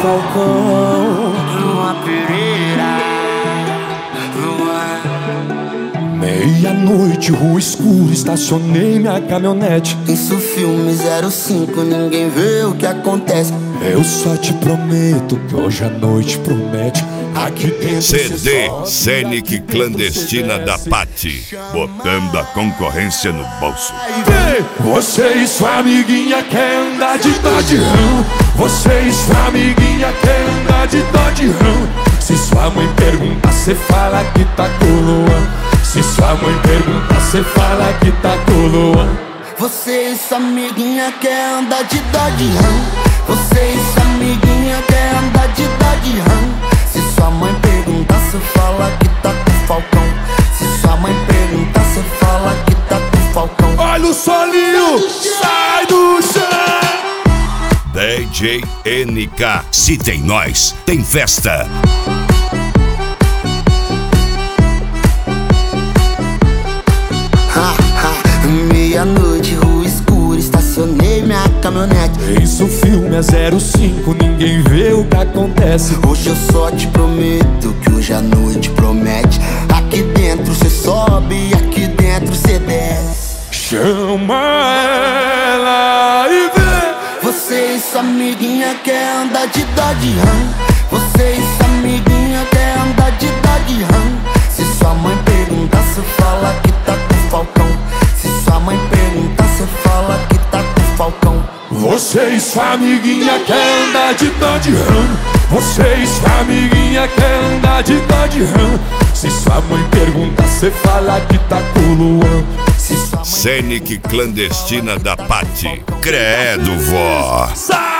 Falcão. Uma Pereira. Meia-noite, rua escura, estacionei minha caminhonete. Isso filme 05, ninguém vê o que acontece. Eu só te prometo que hoje a noite promete. Aqui dentro CD Scenic Clandestina da Patti, botando a concorrência no bolso. Você e sua amiguinha quer andar de Dodge Ram. Você e sua amiguinha quer andar de Dodge Ram. Se sua mãe pergunta, cê fala que tá com o Luan. Se sua mãe pergunta, cê fala que tá com o Luan. Você e sua amiguinha quer andar de Dodge Ram. Você e sua amiguinha quer andar de Dodge Ram. Se sua mãe perguntar, cê fala que tá com o Falcão. Se sua mãe perguntar, cê fala que tá com o Falcão. Olha o solinho, sai do chão. DJ NK, se tem nós, tem festa. Meia-noite, rua escura, estacionei minha caminhonete. Isso filme é 05, ninguém vê o que acontece. Hoje eu só te prometo que hoje a noite promete. Aqui dentro cê sobe, aqui dentro cê desce. Chama ela e vê. Você e sua amiguinha quer andar de Dodge Ram. Você e sua amiguinha quer andar de Dodge Ram. Se sua mãe perguntar, cê fala que tá com o Falcão. Se sua mãe perguntar, cê fala que tá com o Falcão. Você e sua amiguinha quer andar de Dodge Ram. Você e sua amiguinha quer andar de Dodge Ram. Se sua mãe perguntar, cê fala que tá com o Luan. Scenic Clandestina da Patti, credo, vó.